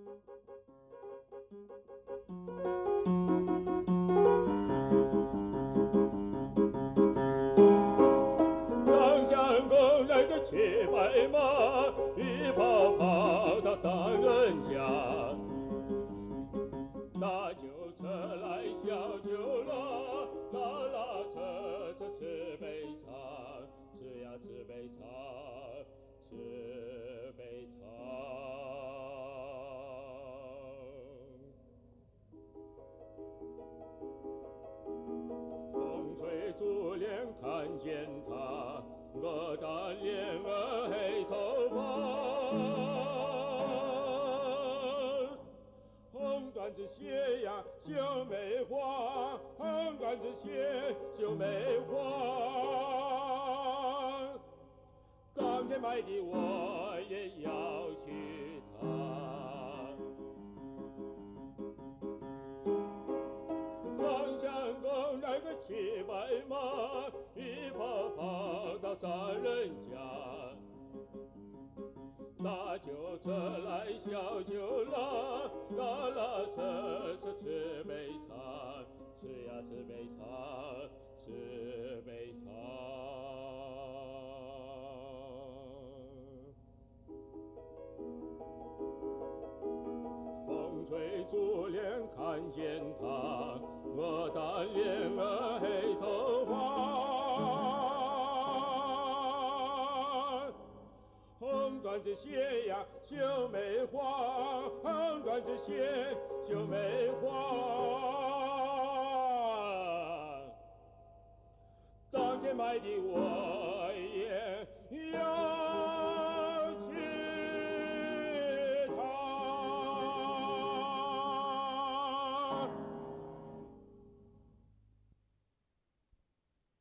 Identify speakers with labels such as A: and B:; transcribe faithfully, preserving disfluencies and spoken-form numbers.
A: 当相公来个骑白马，一跑跑到大人家。大酒车来小酒乐，拉拉扯扯吃杯茶，吃呀吃杯茶，吃杯茶。风吹竹帘看见他，鹅蛋脸儿黑头发。红缎子鞋呀绣梅花，红缎子鞋绣梅花。当天买的我也要去尝。张相公来个骑白马，一跑跑到咱人家。大酒车来小酒乐，拉拉扯扯吃杯茶，吃呀吃杯茶，吃杯茶。风吹竹帘看见他，鹅蛋脸儿黑头发。红缎子鞋呀绣梅花，红缎子鞋绣梅花。当天买的我